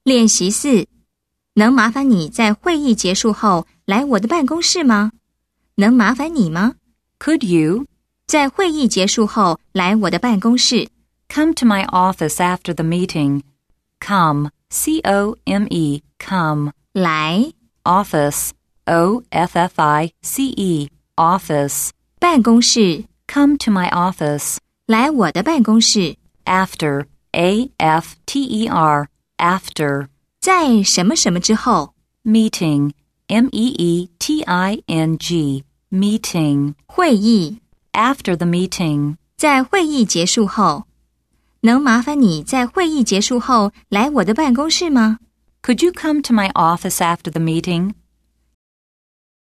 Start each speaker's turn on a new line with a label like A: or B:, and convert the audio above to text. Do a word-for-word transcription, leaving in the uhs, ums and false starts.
A: 练习四，能麻烦你在会议结束后来我的办公室吗？能麻烦你吗？
B: Could you
A: 在会议结束后来我的办公室。
B: come to my office after the meeting? Come, C O M E, come.
A: 来
B: Office, O F F I C E, office.
A: 办公室
B: Come to my office.
A: 来我的办公室。
B: After, A F T E R, after.
A: 在什么什么之后。
B: Meeting, M E E T I N G, meeting.
A: 会议
B: After the meeting.
A: 在会议结束后。能麻烦你在会议结束后来我的办公室吗？
B: Could you come to my office after the meeting?